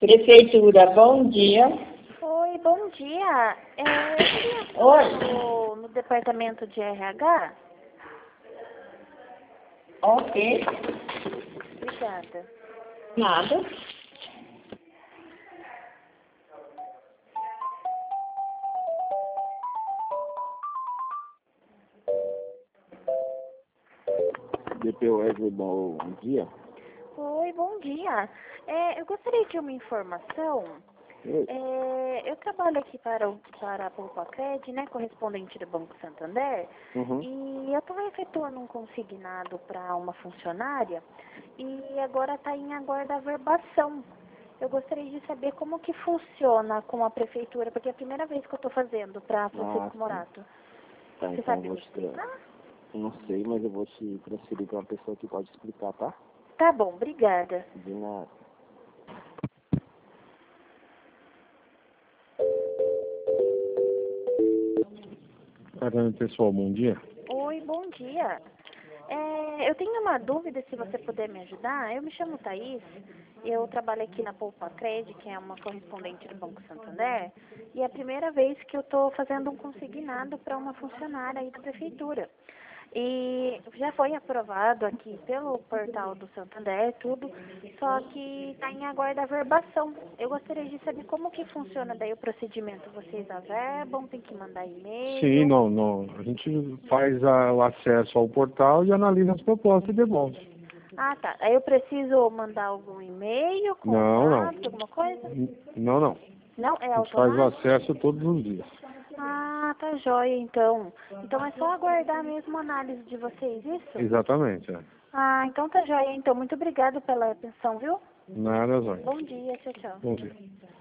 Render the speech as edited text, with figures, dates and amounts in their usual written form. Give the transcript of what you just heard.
Prefeitura, bom dia. Oi, bom dia. Eu queria Oi. falar no departamento de RH. Ok. Obrigada. Nada. DPOS, bom dia. Oi, bom dia. Eu gostaria de uma informação. Oi. Eu trabalho aqui para a Poupa-Cred, né, correspondente do Banco Santander, Uhum. e eu estou efetuando um consignado para uma funcionária e agora está em aguardo da verbação. Eu gostaria de saber como que funciona com a prefeitura, porque é a primeira vez que eu estou fazendo para Francisco sim. Morato. Tá, Você então sabe eu vou me explicar? Não sei, mas eu vou te transferir para uma pessoa que pode explicar, tá? Tá bom, obrigada. De nada. Caramba, pessoal, bom dia. Oi, bom dia. Eu tenho uma dúvida, se você puder me ajudar. Eu me chamo Thaís, eu trabalho aqui na Poupa Cred, que é uma correspondente do Banco Santander, e é a primeira vez que eu estou fazendo um consignado para uma funcionária aí da prefeitura. E já foi aprovado aqui pelo portal do Santander, tudo, só que está em aguardo da verbação. Eu gostaria de saber como que funciona daí o procedimento. Vocês averbam, tem que mandar e-mail? Sim, não. A gente faz o acesso ao portal e analisa as propostas e devolve. Ah, tá. Aí eu preciso mandar algum e-mail, Não. contato, alguma coisa? Não. Não, é A gente faz o automático? acesso todos os dias. Ah, tá jóia, então. Então é só aguardar mesmo a análise de vocês, isso? Exatamente, é. Ah, então tá jóia, então. Muito obrigada pela atenção, viu? Nada, Zóia. Bom dia, tchau, tchau. Bom dia.